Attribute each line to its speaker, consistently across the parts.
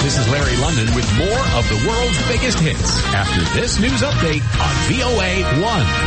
Speaker 1: This is Larry London with more of the world's biggest hits after this news update on VOA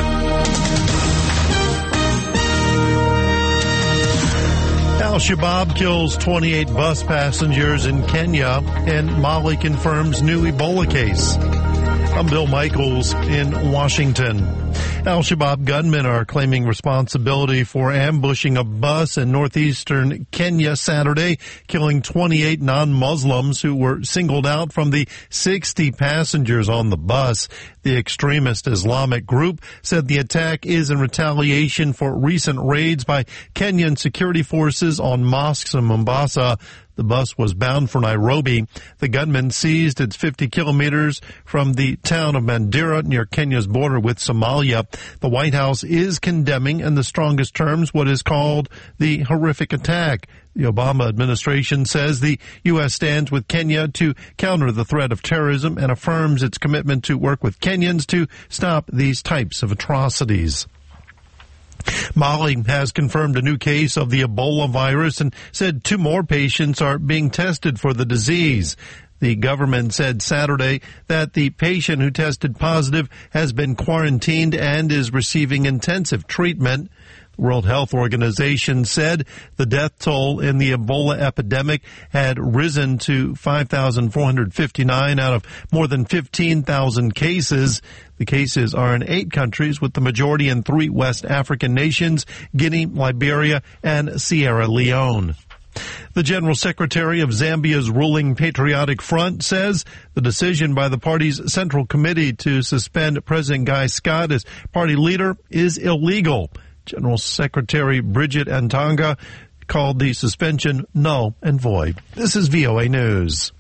Speaker 1: 1.
Speaker 2: Al-Shabaab kills 28 bus passengers in Kenya, and Mali confirms new Ebola case. I'm Bill Michaels in Washington. Al-Shabaab gunmen are claiming responsibility for ambushing a bus in northeastern Kenya Saturday, killing 28 non-Muslims who were singled out from the 60 passengers on the bus. The extremist Islamic group said the attack is in retaliation for recent raids by Kenyan security forces on mosques in Mombasa. The bus was bound for Nairobi. The gunmen seized its 50 kilometers from the town of Mandera near Kenya's border with Somalia. The White House is condemning in the strongest terms what is called the horrific attack. The Obama administration says the U.S. stands with Kenya to counter the threat of terrorism and affirms its commitment to work with Kenyans to stop these types of atrocities. Mali has confirmed a new case of the Ebola virus and said 2 more patients are being tested for the disease. The government said Saturday that the patient who tested positive has been quarantined and is receiving intensive treatment. The World Health Organization said the death toll in the Ebola epidemic had risen to 5,459 out of more than 15,000 cases. The cases are in 8 countries, with the majority in 3 West African nations, Guinea, Liberia, and Sierra Leone. The General Secretary of Zambia's ruling Patriotic Front says the decision by the party's Central Committee to suspend President Guy Scott as party leader is illegal. General Secretary Bridget Antanga called the suspension null and void. This is VOA News.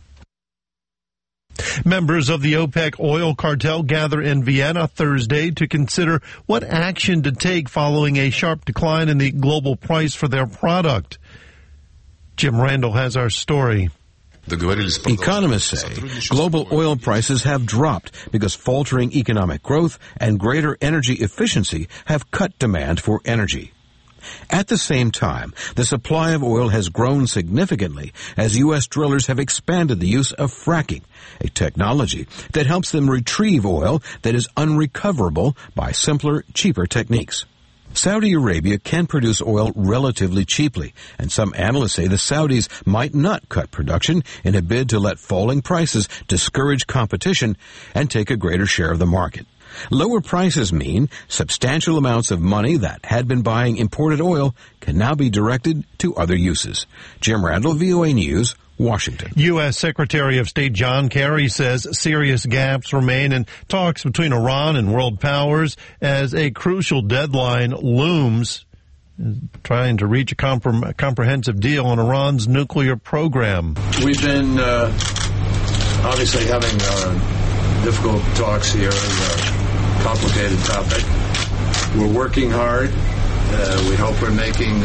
Speaker 2: Members of the OPEC oil cartel gather in Vienna Thursday to consider what action to take following a sharp decline in the global price for their product. Jim Randall has our story.
Speaker 3: Economists say global oil prices have dropped because faltering economic growth and greater energy efficiency have cut demand for energy. At the same time, the supply of oil has grown significantly as U.S. drillers have expanded the use of fracking, a technology that helps them retrieve oil that is unrecoverable by simpler, cheaper techniques. Saudi Arabia can produce oil relatively cheaply, and some analysts say the Saudis might not cut production in a bid to let falling prices discourage competition and take a greater share of the market. Lower prices mean substantial amounts of money that had been buying imported oil can now be directed to other uses. Jim Randall, VOA News, Washington.
Speaker 2: U.S. Secretary of State John Kerry says serious gaps remain in talks between Iran and world powers as a crucial deadline looms, trying to reach a comprehensive deal on Iran's nuclear program.
Speaker 4: We've been obviously having difficult talks here, a complicated topic. We're working hard. We hope we're making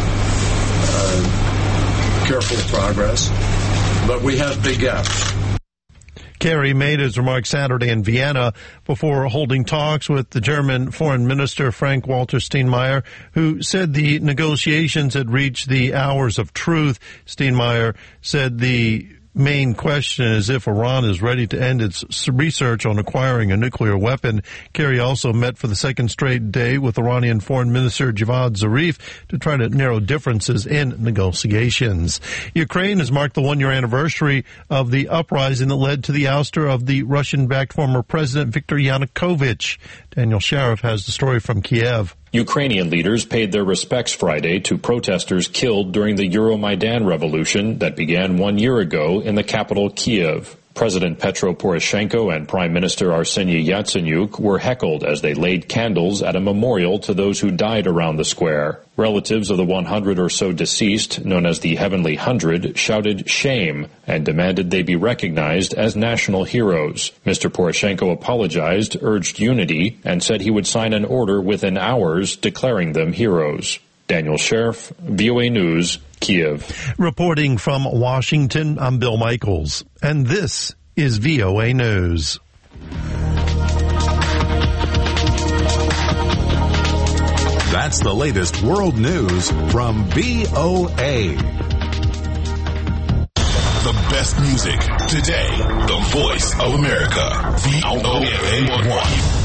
Speaker 4: careful progress, but we have big gaps.
Speaker 2: Kerry made his remarks Saturday in Vienna before holding talks with the German Foreign Minister Frank-Walter Steinmeier, who said the negotiations had reached the hours of truth. Steinmeier said the main question is if Iran is ready to end its research on acquiring a nuclear weapon. Kerry also met for the second straight day with Iranian Foreign Minister Javad Zarif to try to narrow differences in negotiations. Ukraine has marked the 1-year anniversary of the uprising that led to the ouster of the Russian-backed former president Viktor Yanukovych. Daniel Sheriff has the story from Kiev.
Speaker 5: Ukrainian leaders paid their respects Friday to protesters killed during the Euromaidan revolution that began 1 year ago in the capital Kiev. President Petro Poroshenko and Prime Minister Arseniy Yatsenyuk were heckled as they laid candles at a memorial to those who died around the square. Relatives of the 100 or so deceased, known as the Heavenly 100, shouted shame and demanded they be recognized as national heroes. Mr. Poroshenko apologized, urged unity, and said he would sign an order within hours declaring them heroes. Daniel Sheriff, VOA News, Kiev.
Speaker 2: Reporting from Washington, I'm Bill Michaels, and this is VOA News.
Speaker 1: That's the latest world news from VOA.
Speaker 6: The best music. Today, the voice of America. VOA1.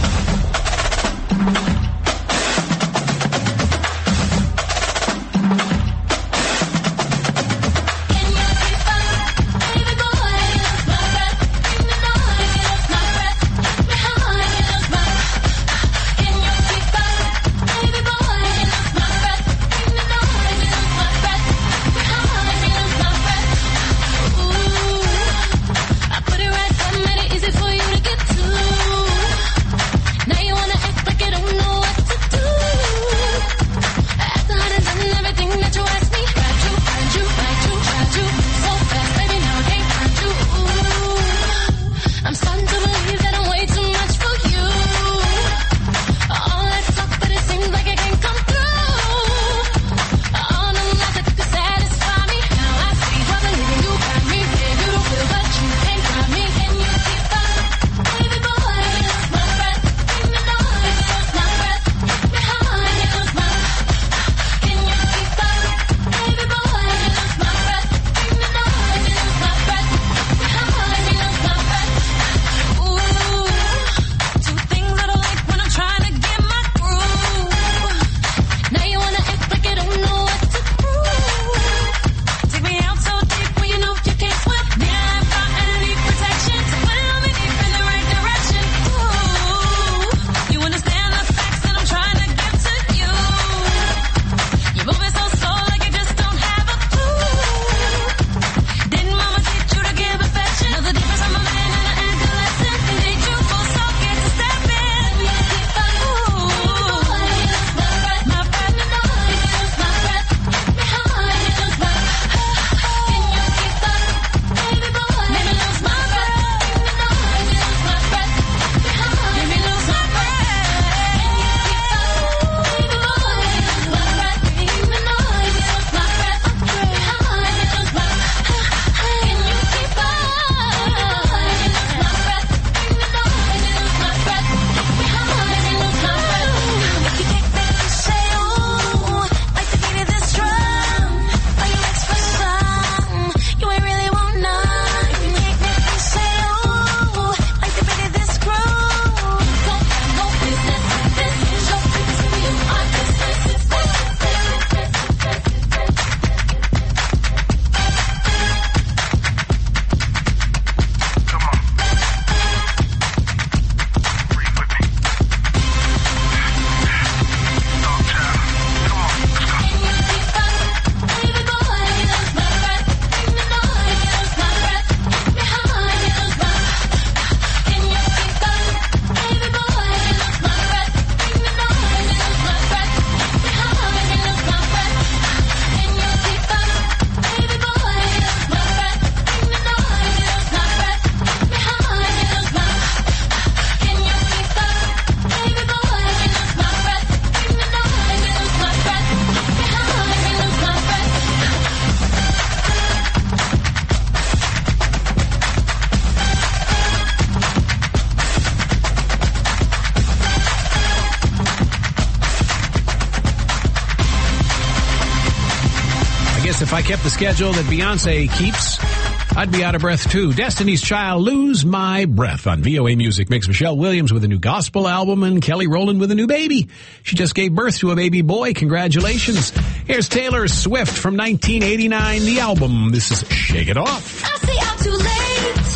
Speaker 7: If I kept the schedule that Beyonce keeps, I'd be out of breath too. Destiny's Child, Lose My Breath on VOA Music Mix. Michelle Williams with a new gospel album and Kelly Rowland with a new baby. She just gave birth to a baby boy. Congratulations. Here's Taylor Swift from 1989, the album. This is Shake It Off.
Speaker 8: I say I'm too late.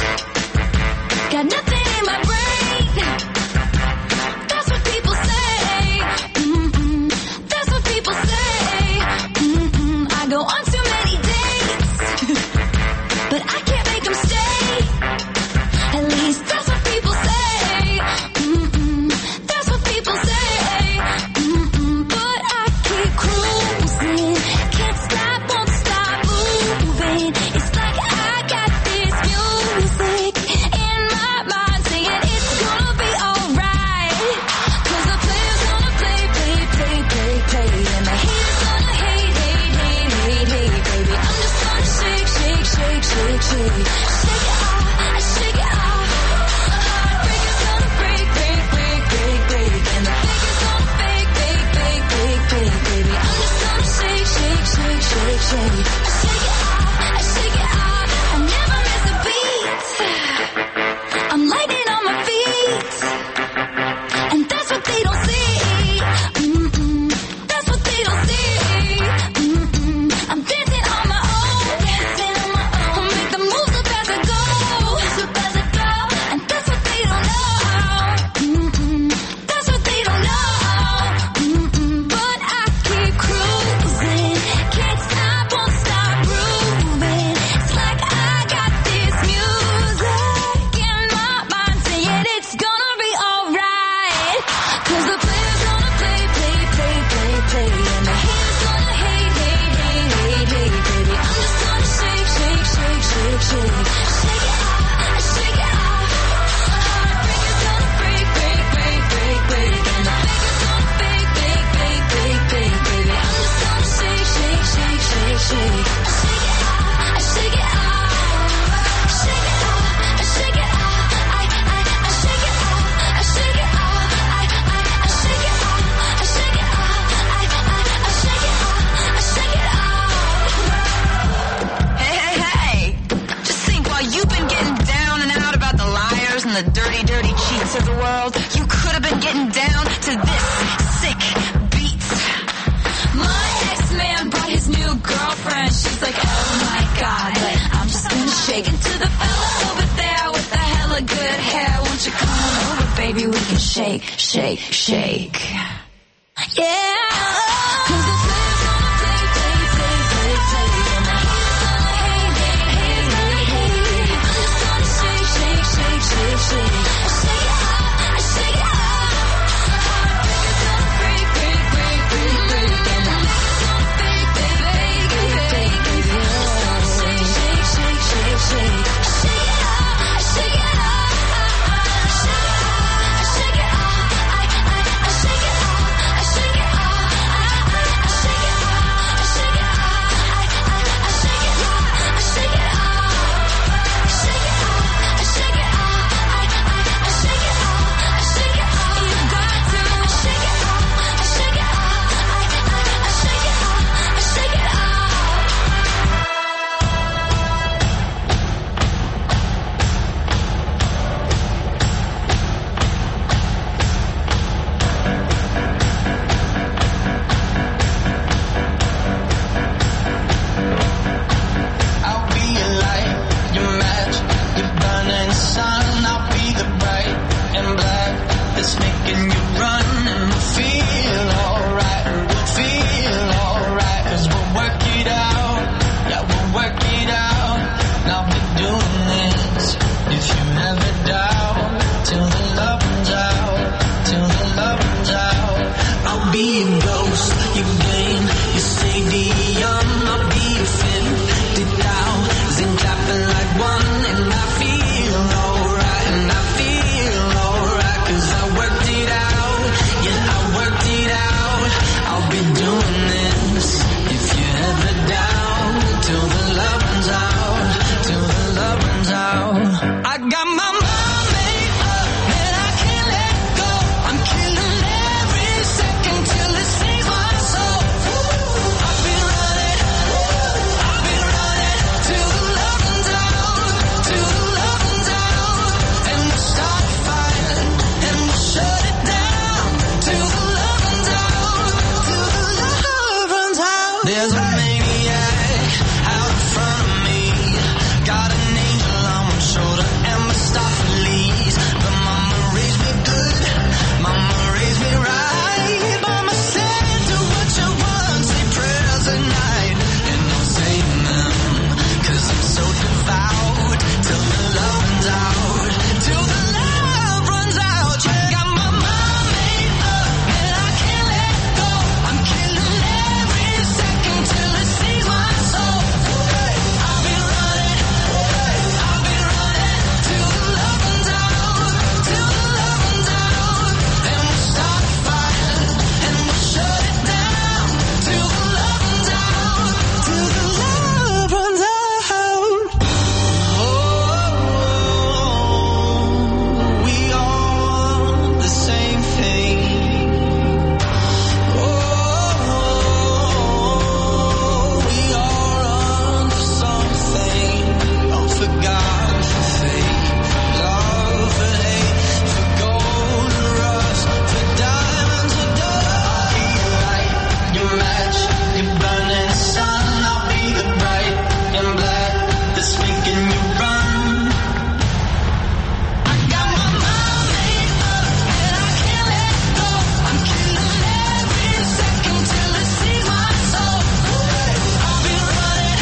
Speaker 8: Got nothing in my brain. That's what people say. That's what people say. I go on too many dates, but I can't make them stay. At least that's what people say. That's what people say. But I keep cruising. Can't stop, won't stop moving. It's like I got this music in my mind saying it's gonna be alright. 'Cause the player's gonna play. And the haters gonna hate. Baby, I'm just gonna shake. Shake it off, I shake it off. Heartbreaker's gonna break. And the faker's gonna fake. Baby, I'm just gonna shake. I shake it off, I never shake. And to the fella over there with the hella good hair, won't you come on over, baby, we can shake, shake, shake. Yeah. 'Cause the players gonna play, play, play, play, play. And the haters gonna hate, hate, hate, hate, hate. I'm just gonna shake, shake, shake, shake, shake. I shake it out, I shake it out. Heartbreakers gonna break, break, break, break, break. And the haters gonna fake, fake, fake, fake, fake. I'm just gonna shake, shake, shake, shake, shake. I shake it out, I shake it out. I shake it out, I shake it out. I shake it out, I shake it out. I shake it out, I shake it out. I shake it out, I shake it out. Shake it out, I shake it out. I shake it out, I shake it out. You got to shake it out, I shake it out. I shake it out, I shake it out.
Speaker 9: I'll be your light, your match, your burning sun. I'll be the bright and black that's making you run. And we'll feel alright, we'll feel alright. 'Cause we'll work it out, yeah, we'll work it out. And I'll be doing this if you ever doubt. Till the love runs out, till the love runs out. I'll be your ghost, your game, your stadium. I'll be your 50,000 clapping like one. And I feel alright, and I feel alright. 'Cause I worked it out, yeah, I worked it out. I'll be doing this if you ever doubt. Till the love runs out, till the love runs out. I got my mind made up and I can't let go. I'm killing every second till it sings my soul. I've been running till the love runs out, till the love runs out. And we'll start a fire and we'll shut it down till the love runs out, till the love runs out. There's a maniac out in front of me, got an angel on one shoulder and Mephistopheles. But mama raised me good, mama raised me right. Mama said do what you want, say prayers at night. And I'm saying them 'cause I'm so devout. Till the love runs out, till the love runs out. You got my mind made up and I can't let go. I'm killing every second till it sings my soul. I've been running till the love runs out, till the love runs out. And we'll start a fire and we'll shut it down till the love runs out, till the love runs out. Oh, we all the same thing. Oh, we all run for something. Oh, for God, for faith, for love, for hate, for gold and rust, for diamonds and dust. I'll be your light, your match, your burning sun. I'll be the bright and black that's making you run. I got my mind made up and I can't let go. I'm killing every second till it sings my soul. I've been running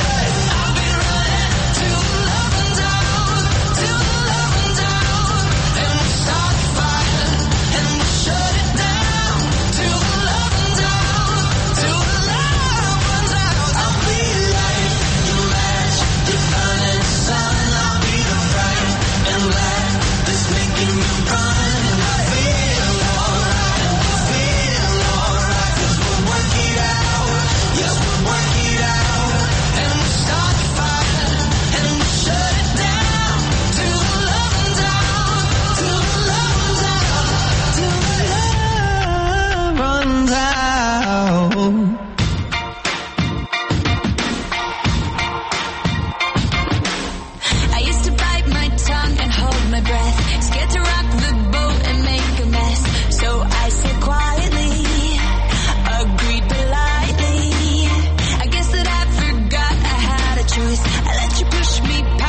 Speaker 9: till the love runs out, till the love runs out. And we'll start a fire and we'll shut it down till the love runs out, till the love runs out. I'll be your light, your match, your burning sun. I'll be the bright and black that's making you run. And I feel alright, and we feel alright. 'Cause we'll work it out, yes, we'll work it out. And we'll start a fire and we'll shut it down till the love runs out, till the love runs out, till the love runs out.
Speaker 8: I used to bite my tongue and hold my breath, scared to rock the boat and make a mess. So I said quietly, agreed politely. I guess that I forgot I had a choice. I let you push me past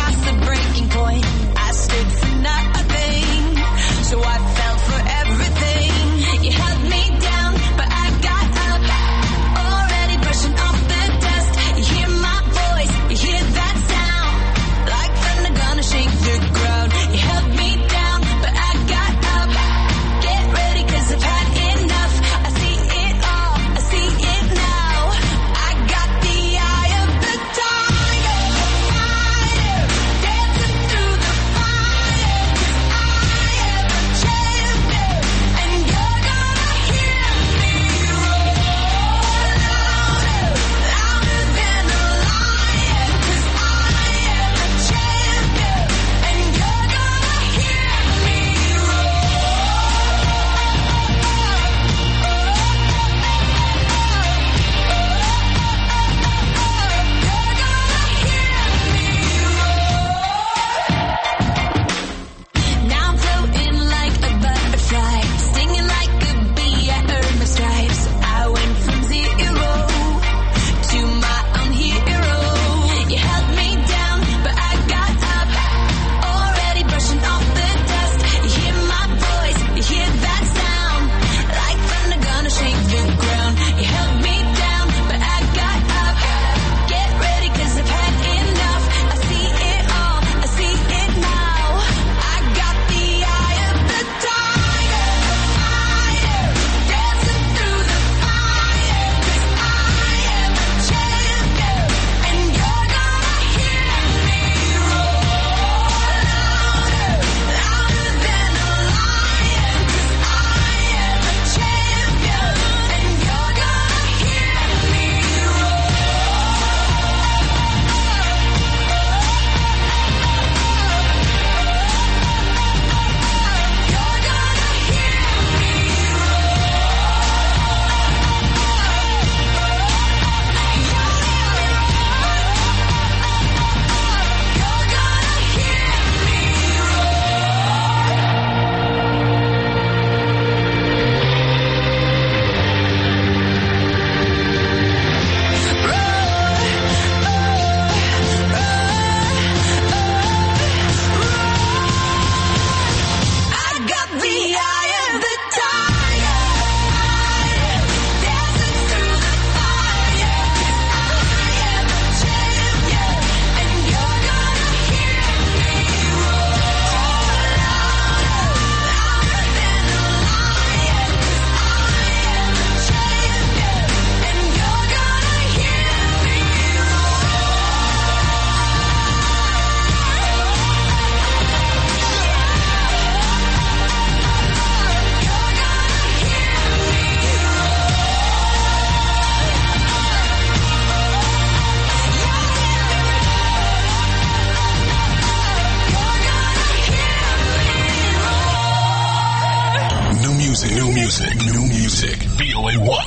Speaker 6: music. New music. VOA1.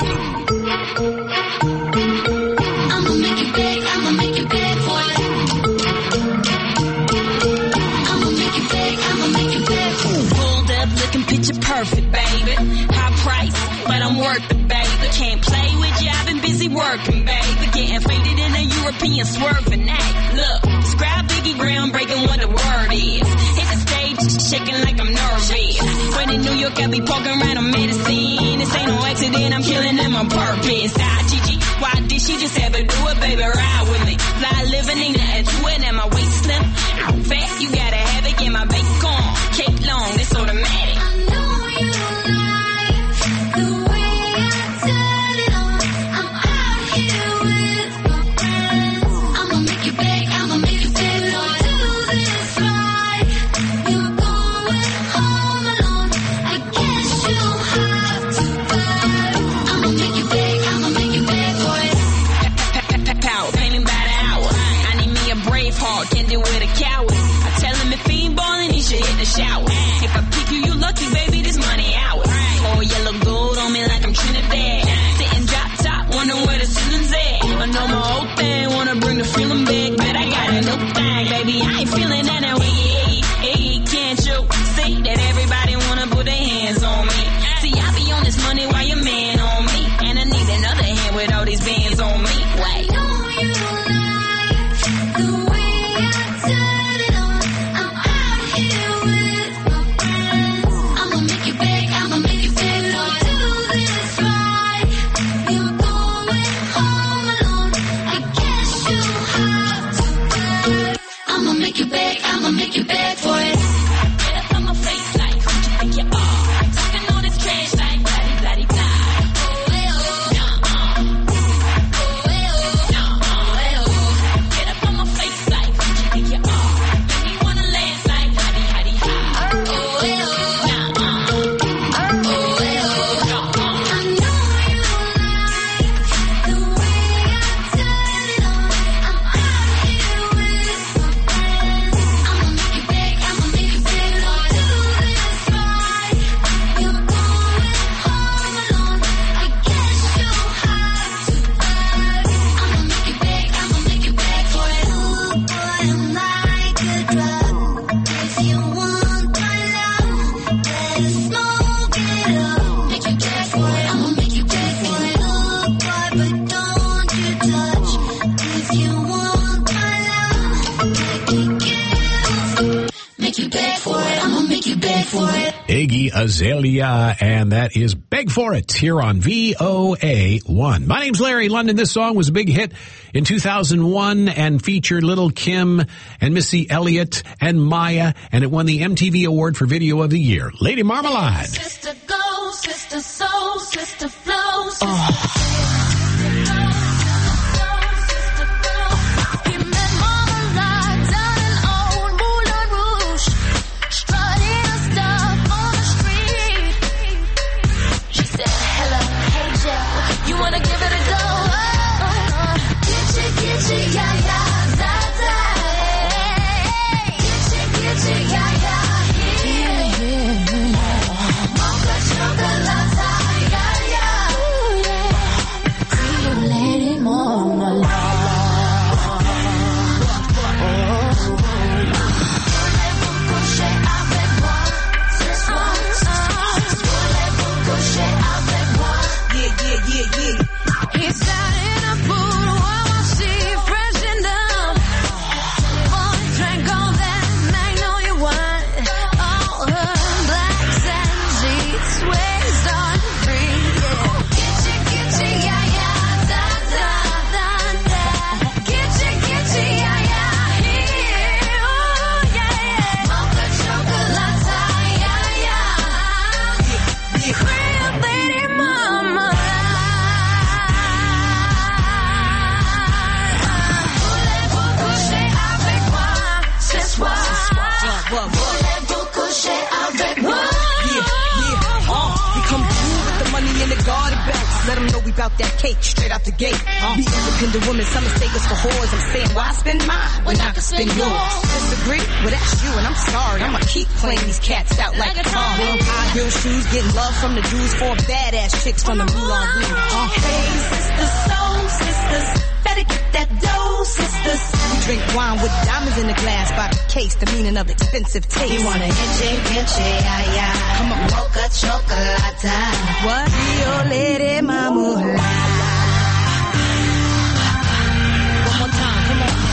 Speaker 8: I'ma make it big, I'ma make it big for you. I'ma make it big, I'ma make it big.
Speaker 10: Pulled up looking picture perfect, baby. High price, but I'm worth it, baby. Can't play with you, I've been busy working, baby. Getting faded in a European swerving act. Look, describe Biggie groundbreaking what the word is. Hit the stage, shaking like I'm nervous. When in New York, I be poking around on medicine. This ain't no accident, I'm killing them on purpose. Gigi, why did she just ever do it, baby? Ride with me. Fly living, ain't nothing to it, and my waist slim. Fat, you gotta have it, get my bacon. Cake long, it's automatic.
Speaker 8: I know you like the way I turn it on. I'm out here with my friends. I'ma make it big, I'ma make it big. Don't do this right. You're going home alone. I guess you'll have to fight. I'ma make it big, I'ma make it big for you.
Speaker 10: Pow, pay me by the hour. I need me a brave heart, can't deal with a coward. I tell him if he ain't ballin', he should hit the shower. If I pick you, you lucky, baby, this money ours. Oh, yellow gold on me like I'm Trinidad. Sitting drop top, wondering where the ceiling's at. I know my whole thing, wanna bring the feeling back, but I got a new thing, baby. I ain't feeling that now. Hey, can't you see that everybody wanna put their hands on me? See, I be on this money while your man on me, and I need another hand with all these bands on me. Wait.
Speaker 8: I know you like the way I turn it on. I'm out here with my friends. I'ma make it big, I'ma make it big. Don't do this right. You're going home alone. I guess you'll have to fight. I'ma make it big, I'ma make it big for you.
Speaker 10: Get up on my face like, who you think you are? Talking all this trash like, blah-de-blah-de-blah. Get up on my face like, who you think you are? Make me wanna last like, hotty-hotty-hot.
Speaker 8: I know you like the way I turn it on. I'm out here with my friends. I'ma make it big, I'ma make it big. Don't do this right. You're going home alone. I guess you'll have to fight. I'ma make it big, I'ma make it big for you. Boy, I'm like a drug. If you want my love, better smoke it up. Make you beg for it, I'ma make you beg for it. Look, boy, but don't you touch. If you want my love, make you beg for it, I'ma make you beg for it.
Speaker 7: Iggy Azalea, and that is Beg For It here on VOA1. My name's Larry London. This song was a big hit in 2001 and featured Little Kim and Missy Elliott and Maya, and it won the MTV Award for Video of the Year. Lady Marmalade.
Speaker 8: Sister go, sister soul, sister flow, sister He met Marmalade down in old Moulin Rouge, strutting her stuff on the street. She said, hello, hey Joe, you wanna give it a go? Gitchy, yeah, yeah, da, da. Gitchy, yeah, yeah, yeah. Mocha chocolate, yeah, yeah.
Speaker 11: out that cake straight out the gate. Be independent women, some mistake us for whores. I'm saying, why spend mine when I can spend yours? Disagree? Well, that's you, and I'm sorry. I'ma keep playing these cats out like a car. High heel shoes, getting love from the dudes, 4 badass chicks from the Moulin Rouge.
Speaker 8: Hey, sisters, soul sisters, better get that dough, sisters.
Speaker 11: We drink wine with diamonds in the glass by the case, the meaning of expensive taste.
Speaker 8: You want a enche, ay, ay. Come on, mocha chocolate.
Speaker 11: What? Rio Lady Mamula. One more time, come on.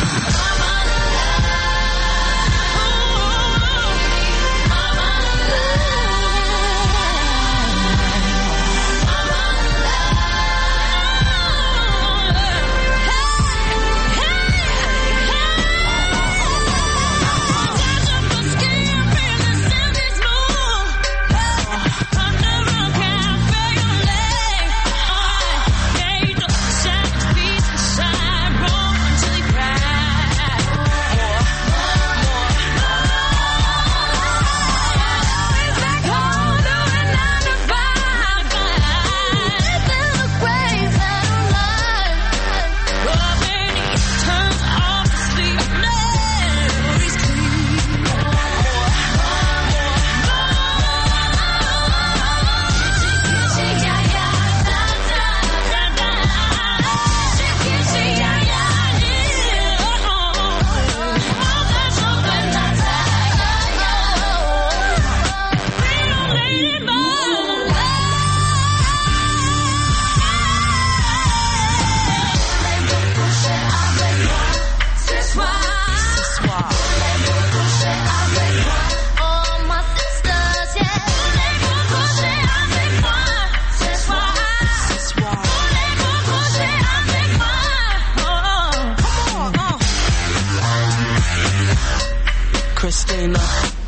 Speaker 9: Christina,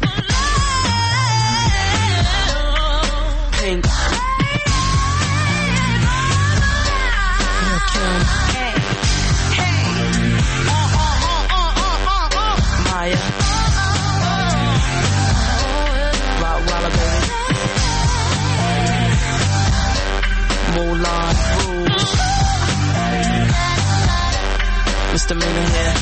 Speaker 9: Pink, Kim, Maya, Rottweiler baby, Moulin Rouge, Mr. Mina here.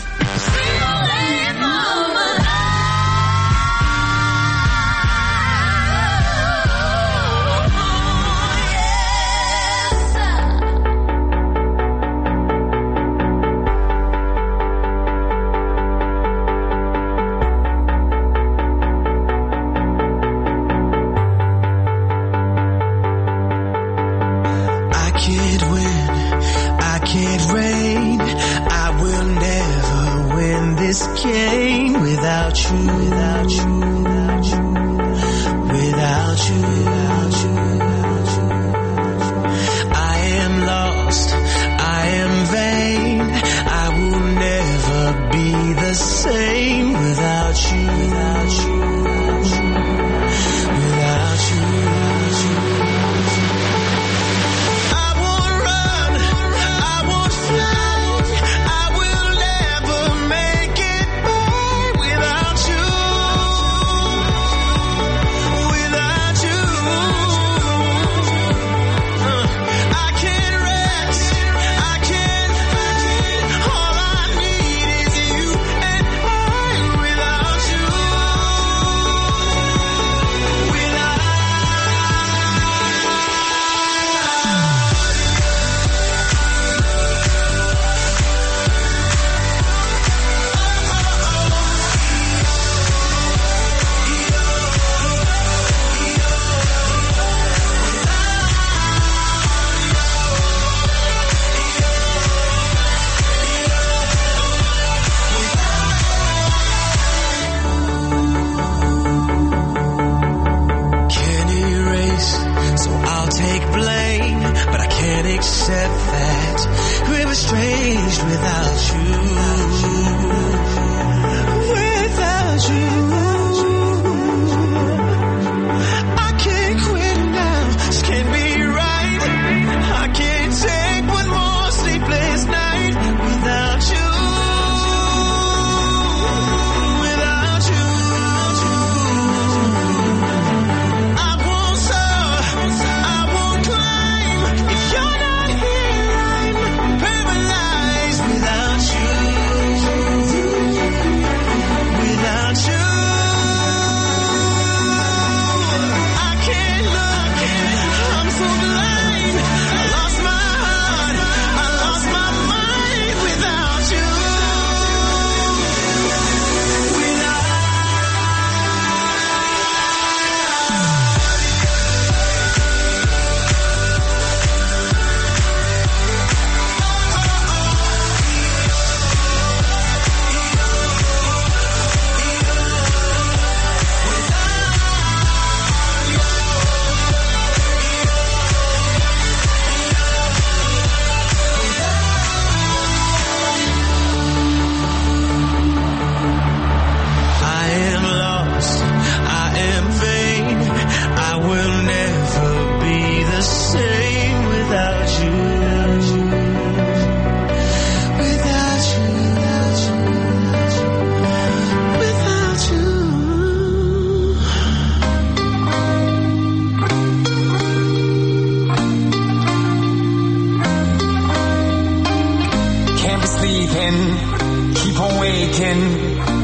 Speaker 9: You're not here.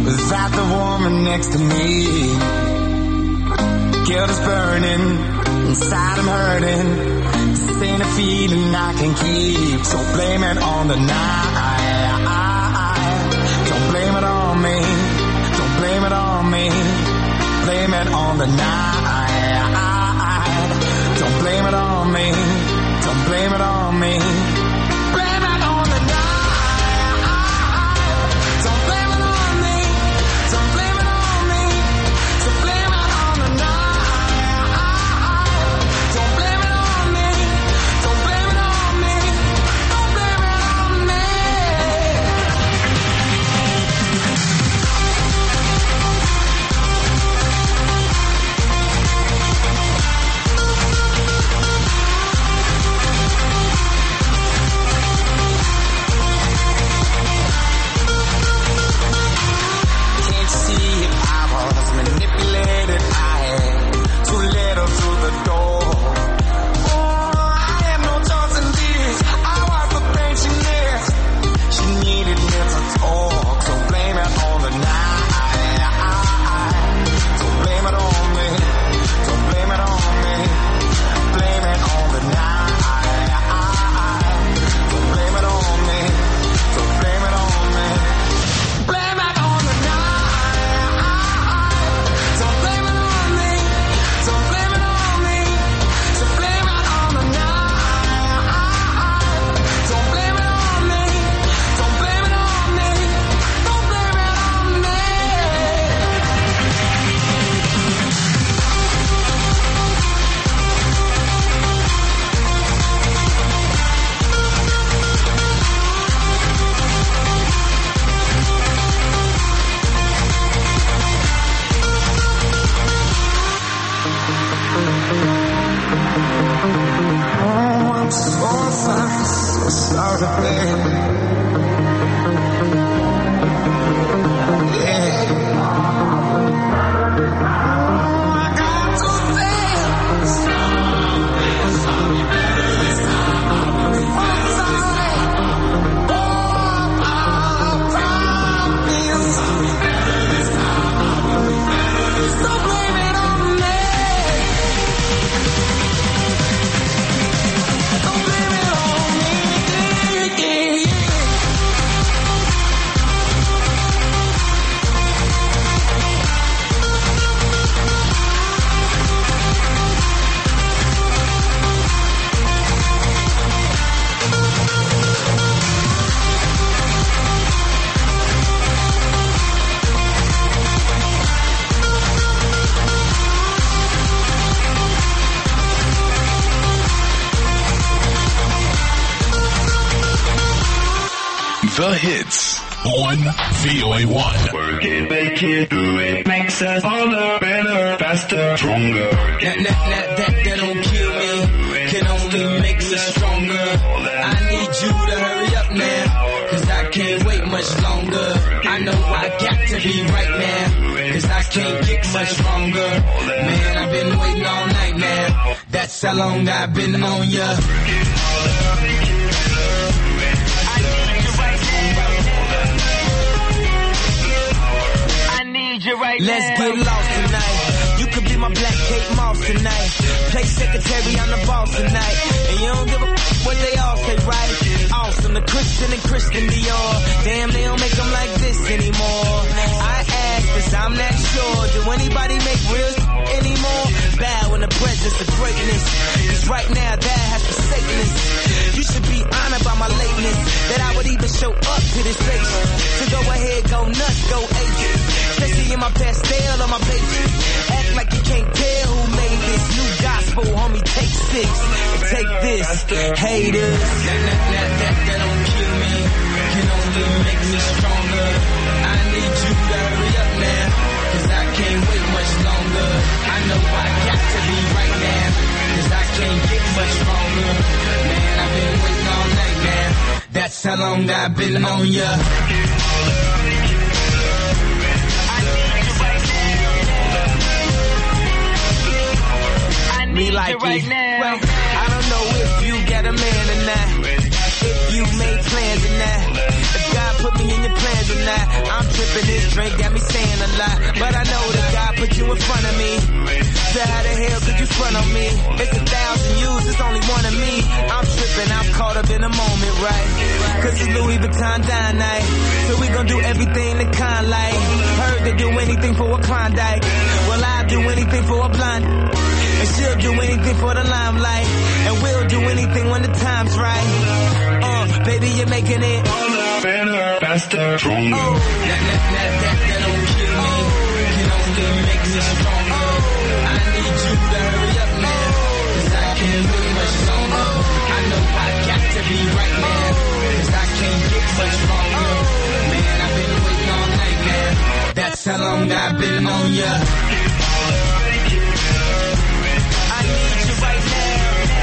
Speaker 12: without the woman next to me. Guilt is burning, inside I'm hurting. This ain't a feeling I can keep, so blame it on the night. Don't blame it on me, don't blame it on me. Blame it on the night. Don't blame it on me, don't blame it on me. Blame it on the night. Don't blame it on me, don't blame it on me. So blame it on the night. Don't blame it on me, don't blame it on me. Don't blame it on me. Can't see if I was manipulated. I had too little through the door. Oh, I had no choice in this. I was the pain she missed. She needed me to talk, so blame it on the night. Don't blame it on me, don't blame it on me. Blame it on the night. Don't blame it on me, don't blame it on me. Blame it on the night. Don't blame it on me, don't blame it on me. So blame it on the night. Don't blame it on me, don't blame it on me. Don't blame it on me. Oh, I'm so sorry, so sorry, baby. Yeah. Oh, I got to dance. I'm sorry. Oh, I promise. So blame it on me. Don't blame it on me.
Speaker 6: The hits on VOA1.
Speaker 13: Work it, make it, do it. Makes us harder, better, faster, stronger.
Speaker 9: That don't kill me, can only make me stronger. I need you to hurry up now, cause I can't wait much longer. I know I got to be right now, cause I can't get much stronger. Man, I've been waiting all night now, that's how long I've been on ya. Let's get lost tonight. You could be my black Kate Moss tonight. Play secretary, I'm the boss tonight. And you don't give a what they all say, right? Awesome, the Christian and Christian Dior. Damn, they don't make them like this anymore. I ask this, I'm not sure. Do anybody make real anymore? Bow in the presence of greatness. Cause right now that has forsaken us. You should be honored by my lateness, that I would even show up to this station. So go ahead, go nuts, go agent. Especially in my pastel on my pages. Act like you can't tell who made this new gospel, homie. Take 6 and take this, haters. That don't kill me, can only make me stronger. I need you to hurry up now, cause I can't wait much longer. I know I got to be right now, cause I can't get much stronger. Man, I've been waiting all night now, that's how long I've been on ya. Me like right now. I don't know if you got a man or not, if you made plans or not, if God put me in your plans or not. I
Speaker 12: I'm tripping, this drink got me saying a lot. But I know that God put you in front of me. So how the hell could you front on me? It's 1,000 yous, it's only one of me. I'm tripping, I'm caught up in the moment, right? Cause it's Louis Vuitton dine night. So we gon' do everything the kind like. Heard they do anything for a Klondike. Well, I'll do anything for a blonde. And she'll do anything for the limelight. And we'll do anything when the time's right. Baby, you're making it
Speaker 13: better, faster, stronger.
Speaker 12: That don't kill me. Can only make me stronger. I need you to hurry up now. Cause I can't wait much longer. I know I got to be right now. Cause I can't get much longer. Man, I've been waiting all night now. That's how long I've been on ya. I need you right now.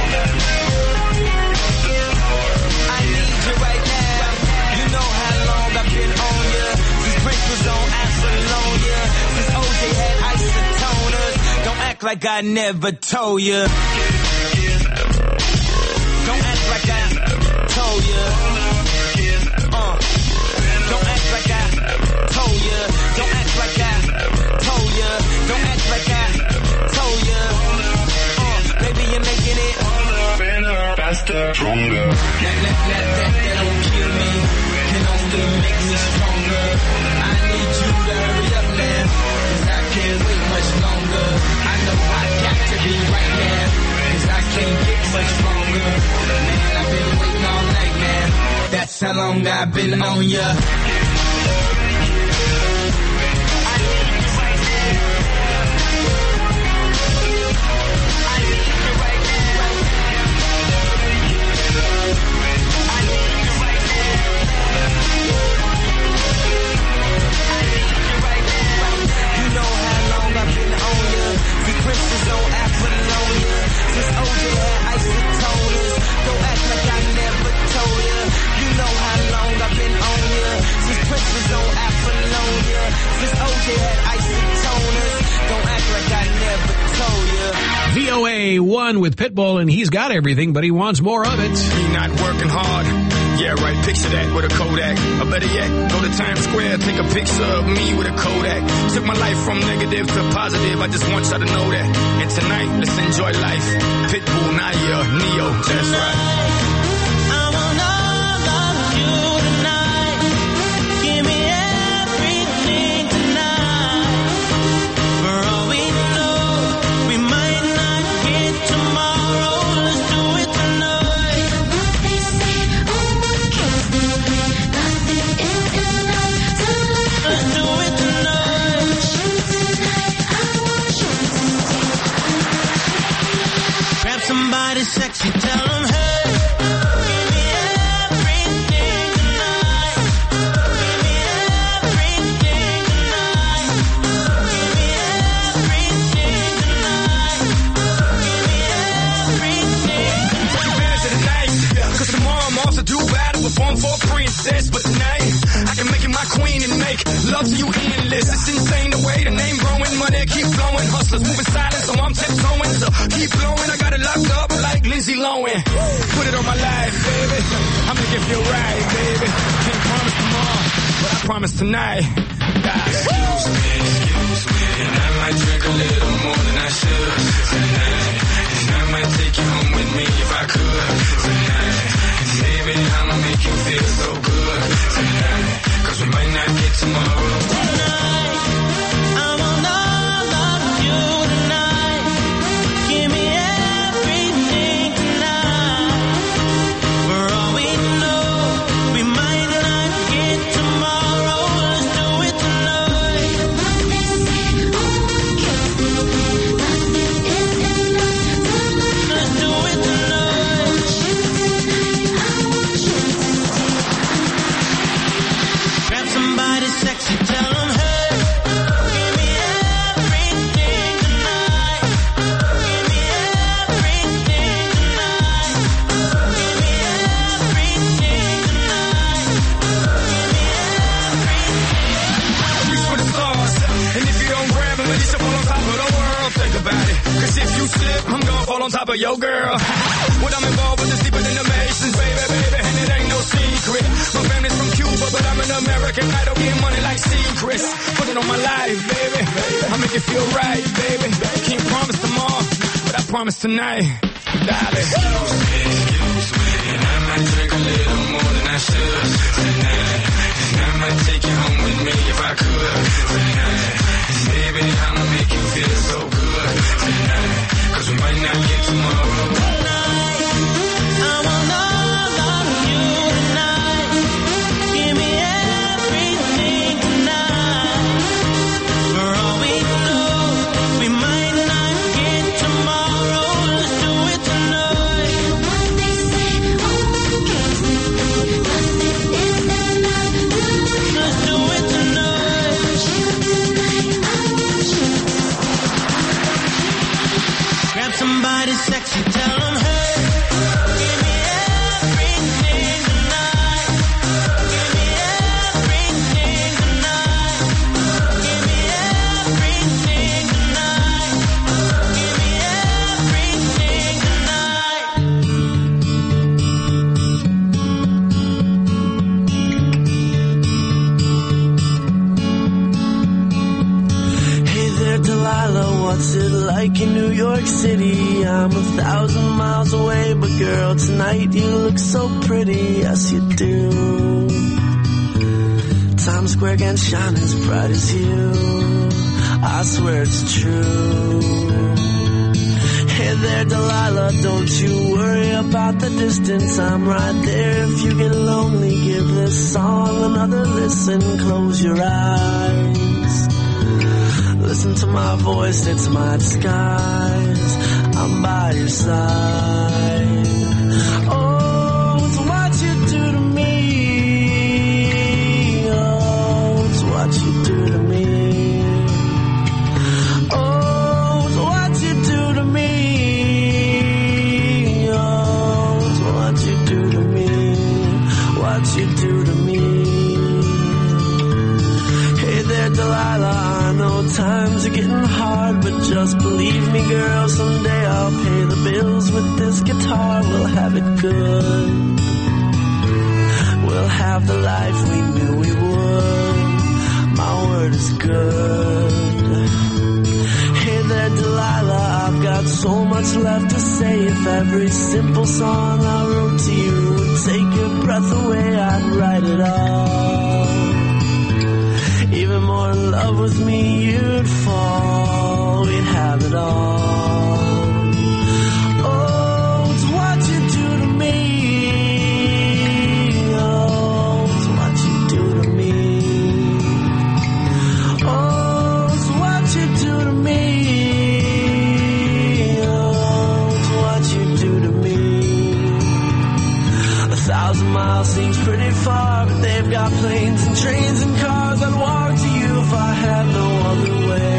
Speaker 12: I need you right now. You know how long I've been on ya. Since Prince was on Apollonia. Since OJ had isotoners. Don't act like I never told ya. Don't act like I told ya. Don't act like I told ya. Don't act like I told ya. Don't act like I told ya. Baby, you're making it
Speaker 13: better, faster, stronger.
Speaker 12: That don't kill me. Can only make me stronger. I need you to hurry up now. Cause I can't wait much longer. I know I got to be right now. Cause I can't get much longer. Man, I've been waiting all night now. That's how long I've been on ya. Princes on Apollonia. Since OJ had isotoners. Don't act like I never told ya. You know how long I've been on ya. Since Princes on Apollonia. Since OJ had isotoners. Don't act like I never told ya.
Speaker 7: VOA 1 with Pitbull, and he's got everything, but he wants more of it.
Speaker 14: He not working hard. Yeah, right, picture that with a Kodak. Or better yet, go to Times Square, take a picture of me with a Kodak. Took my life from negative to positive, I just want y'all to know that. And tonight, let's enjoy life. Pitbull, Naya, Neo, that's right.
Speaker 12: Somebody sexy, tell them, hey, give me everything tonight. Give me everything tonight. Give me everything tonight. Give me everything.
Speaker 14: Take advantage of the night, cause tomorrow I'm off to Dubai to perform for a princess. But tonight, I can make you my queen and make love to you endless. It's insane the way the name growing, money keep flowing. Hustlers moving silent, so I'm tiptoeing. So keep blowing, I got it locked up like Lindsay Lohan. Put it on my life, baby. I'm gonna give you a ride, baby. Can't promise tomorrow, but I promise tonight. Excuse me, and I might drink a little more than I should tonight. And I might take you home with me if I could tonight. And baby, I'ma make you feel so good tonight. Cause we might not get tomorrow.
Speaker 12: Tonight, I want all of you tonight. Give me everything tonight. For all we know, we might not get tomorrow. Let's do it tonight. Let's do it tonight. Grab somebody sexy, tell them, hey, give me everything tonight. Give me everything tonight. Give me everything tonight.
Speaker 14: Reach for the stars, and if you don't grab them, at least you'll fall on top of the world. Think about it, cause if you slip, I'm gonna fall on top of your girl. What I'm involved with is deeper than the Masons, baby, baby, and it ain't no secret. My family's from Cuba, but I'm an American idol, getting money like secrets. Put it on my life, baby. I make it feel right, baby. Can't promise tomorrow, but I promise tonight, darling. Excuse me, and I might drink a little more than I should tonight. And I might take you home with me if I could tonight. And baby, I'ma make you feel so good tonight. 'Cause we might not get tomorrow.
Speaker 9: I want all of you tonight. Give me everything tonight. For all we know, we might not get tomorrow. Let's do it tonight. Let's do it tonight. Grab somebody sexy, tell them, hey.
Speaker 15: What's it like in New York City? I'm 1,000 miles away, but girl, tonight you look so pretty, yes you do. Times Square can't shine as bright as you, I swear it's true. Hey there, Delilah, don't you worry about the distance, I'm right there. If you get lonely, give this song another listen, close your eyes. Listen to my voice, it's my disguise. I'm by your side. Oh, it's what you do to me. Oh, it's what you do to me. Oh, it's what you do to me. Oh, it's what you do to me. What you do to me. Hey there, Delilah, I know times are getting hard, but just believe me, girl, someday I'll pay the bills with this guitar. We'll have it good. We'll have the life we knew we would. My word is good. Hey there, Delilah, I've got so much left to say. If every simple song I wrote to you would take your breath away, I'd write it all. Even more in love with me, you'd fall. We'd have it all. Oh, it's what you do to me. Oh, it's what you do to me. Oh, it's what you do to me. Oh, it's what you do to me. 1,000 miles seems pretty far, but they've got planes and trains and cars. I'd walk to you if I had no other way.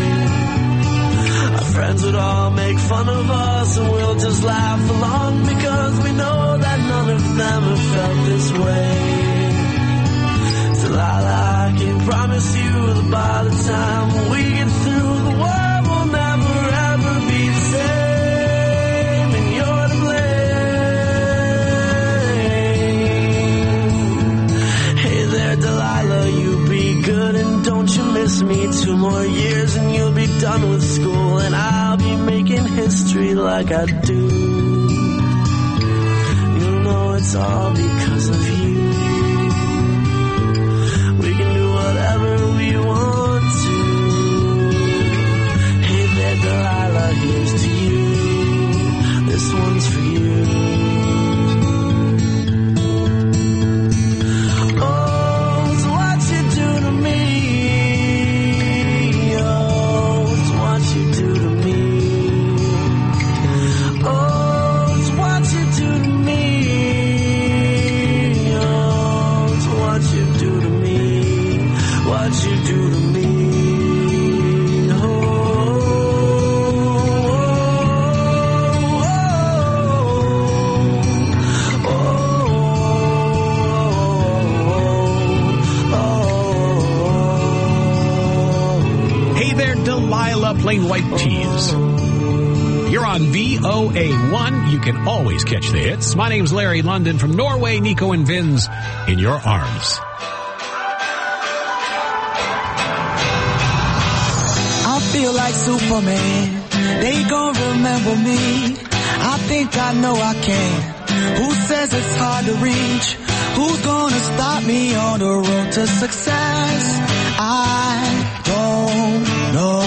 Speaker 15: Our friends would all make fun of us, and we'll just laugh along because we know that none of them have felt this way. Delilah, I can promise you that by the time we get through, the world will never ever be the same, and you're to blame. Hey there, Delilah, you be good and don't you miss me. 2 more years and you'll be done with school, and I'll be making history like I do. You'll know it's all because of you. We can do whatever we want to. Hey there, Delilah, here's to you. This one's for you.
Speaker 7: Plain white tees. You're on VOA1. You can always catch the hits. My name's Larry London from Norway. Nico and Vin's in your arms.
Speaker 12: I feel like Superman. They gon' remember me. I think I know I can. Who says it's hard to reach? Who's gonna stop me on the road to success? I don't know.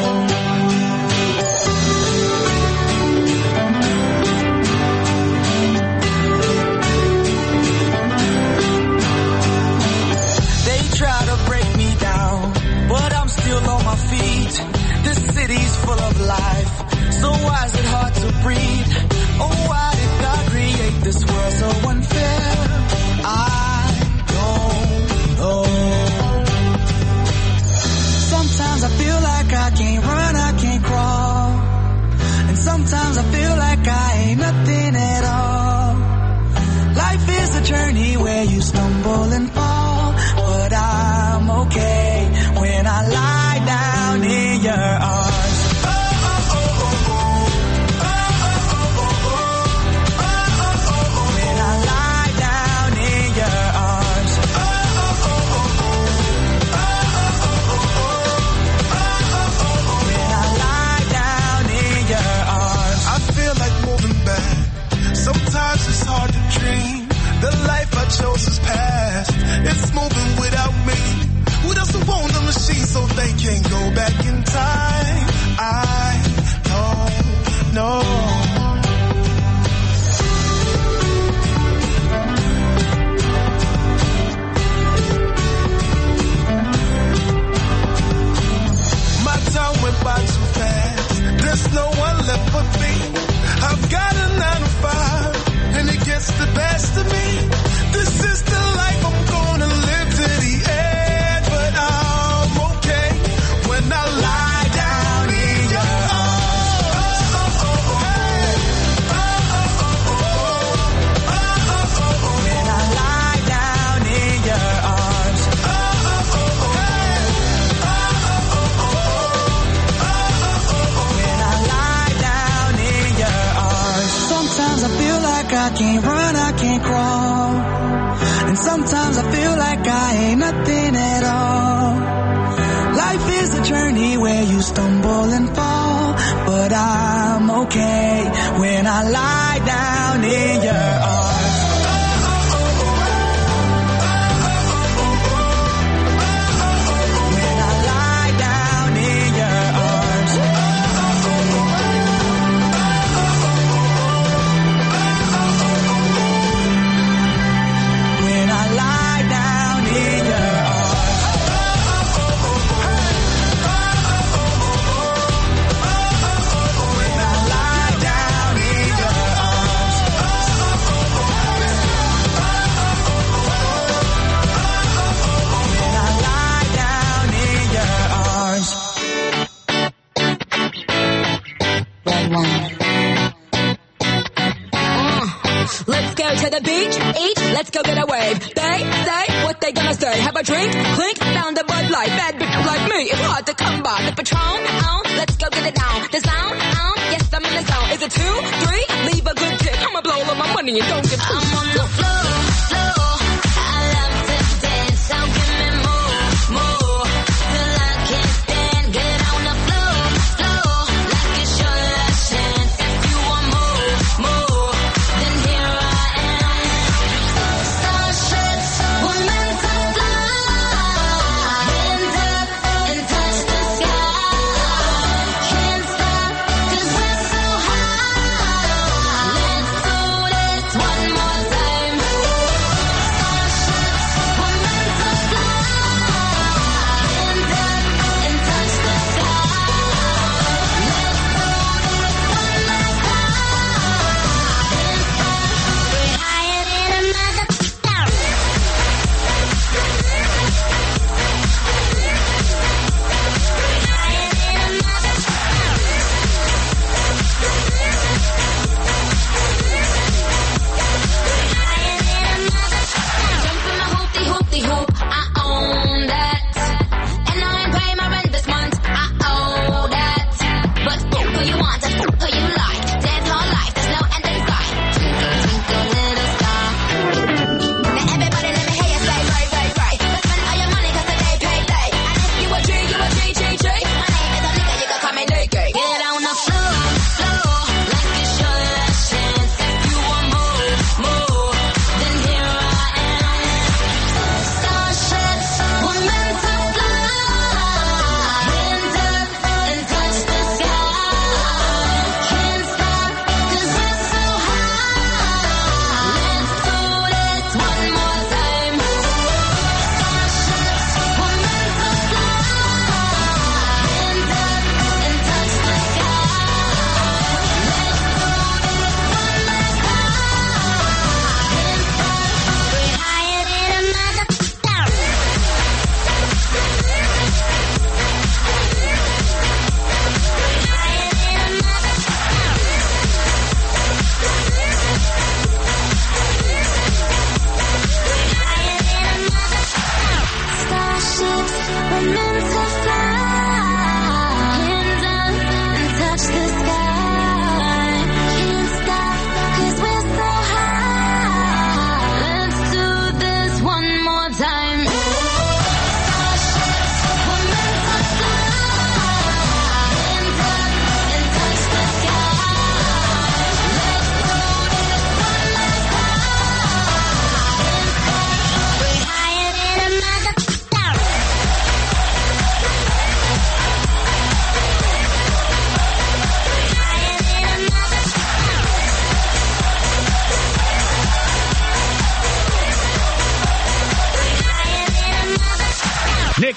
Speaker 12: They try to break me down, but I'm still on my feet. This city's full of life, so why is it hard to breathe? Oh, why did God create this world so unfair? I don't know. Sometimes I feel like I can't run, I can't crawl. And sometimes I feel like I ain't nothing at all. Life is a journey where you stumble and fall, but I'm okay when I lie down in your arms.
Speaker 16: Sometimes it's hard to dream. The life I chose is past. It's moving without me. Who doesn't want a machine so they can't go back in time? I don't know. My time went by too fast. There's no one left but me. I've got a 9 to 5, and it gets the best of me. This is the life I'm gonna live to the end, but I'm okay when I lie down in your arms. When I lie down in your arms. When I lie down in your arms. Sometimes I feel like I can't run, I can't crawl. And sometimes I feel like I ain't nothing at all. Life is a journey where you stumble and fall, but I'm okay when I lie down in your arms. When I lie down in your arms. When I lie down in your When I lie down in your arms. When I lie down in your arms.
Speaker 10: Red wine. Let's go to the beach, eat, let's go get a wave. They say what they gonna say. Have a drink, clink, found a Bud Light. Bad bitch like me, it's hard to come by. The Patron, let's go get it down. The sound, yes I'm in the zone. Is it 2, 3? Leave a good tip. I'ma blow all my money and don't get too. I'm on the floor, floor. I love to dance, so give me more, more. Till I can't stand, get on the floor, floor. Like it's your last chance. If you want more, more, then here I am. Starships were meant to fly. Hands up and touch the sky. Can't stop 'cause we're so high. Let's do this one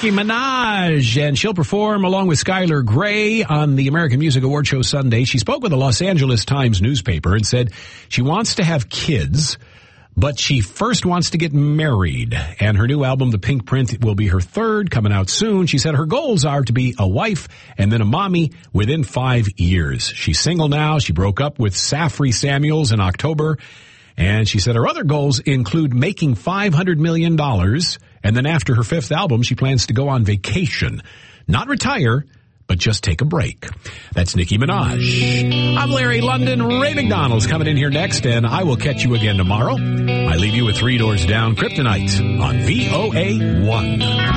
Speaker 7: Nicki Minaj, and she'll perform along with Skylar Grey on the American Music Award show Sunday. She spoke with the Los Angeles Times newspaper and said she wants to have kids, but she first wants to get married. And her new album, The Pink Print, will be her third, coming out soon. She said her goals are to be a wife and then a mommy within 5 years. She's single now. She broke up with Safri Samuels in October. And she said her other goals include making $500 million. And then after her fifth album, she plans to go on vacation. Not retire, but just take a break. That's Nicki Minaj. I'm Larry London. Ray McDonald's coming in here next, and I will catch you again tomorrow. I leave you with Three Doors Down, Kryptonite on VOA 1.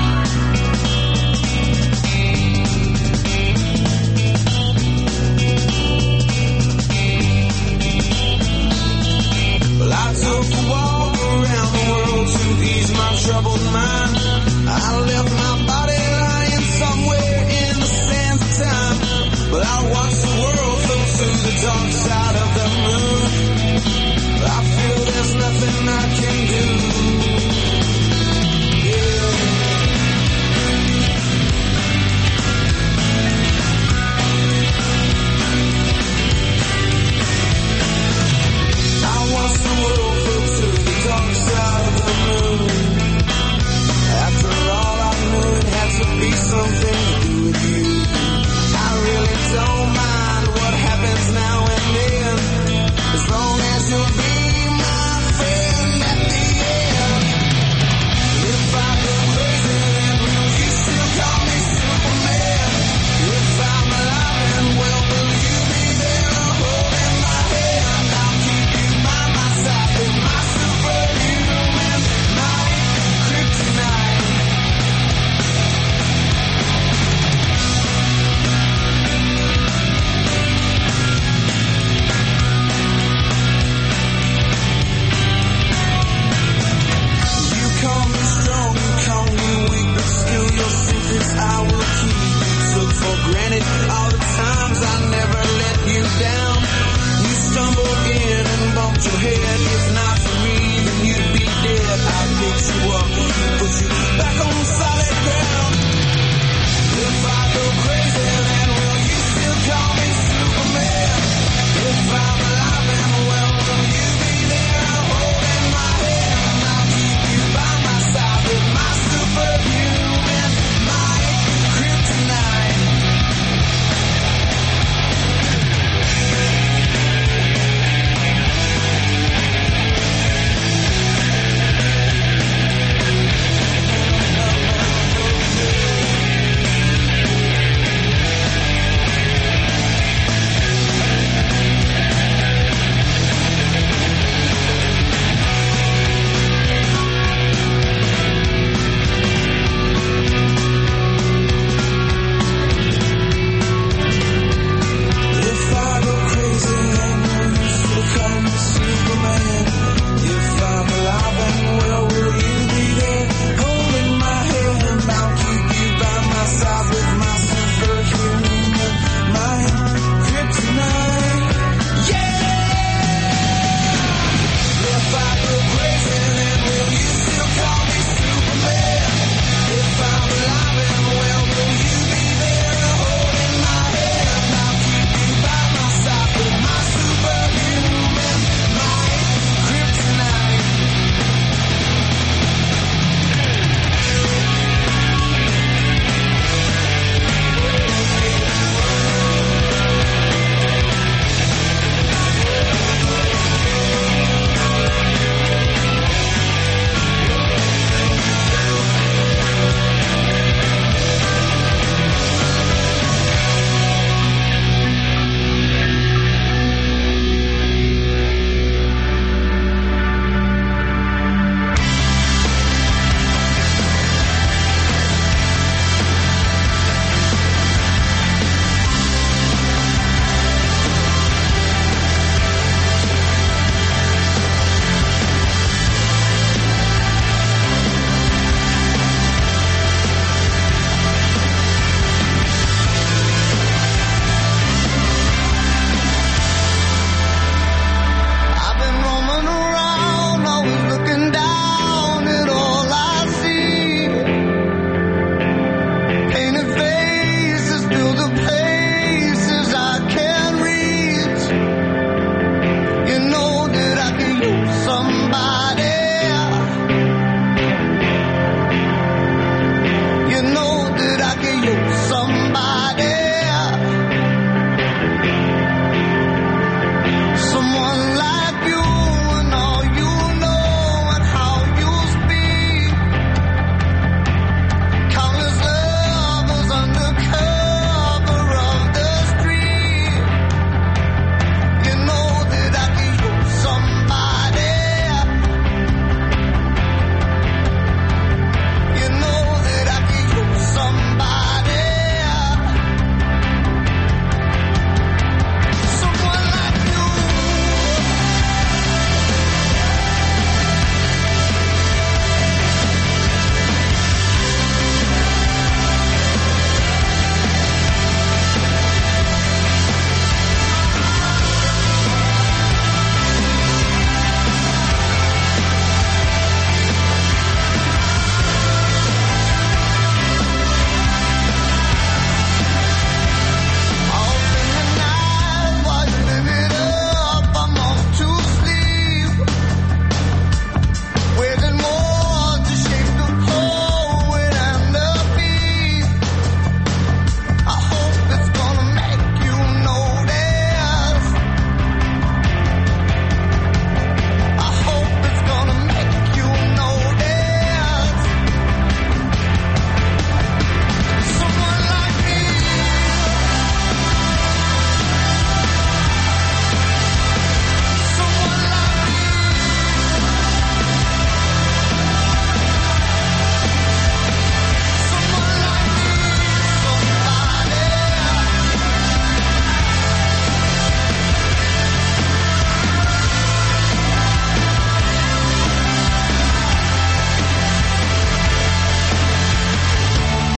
Speaker 15: Well, I took a walk around the world to ease my troubled mind. I left my body lying somewhere in the sands of time. But I watched the world flow to the dark side of the moon. I feel there's nothing I can do. Something to do with you. I really don't mind what happens now and then, as long as you'll be my friend at the end. If I go crazy, then will you still call me Superman? If I'm alive and well, will you be there holding my hand? I'll keep you by my side with my superhuman might, kryptonite. I will keep. Took for granted all the times I never let you down. You stumbled in and bumped your head. If not for me, then you'd be dead. I picked you up, put you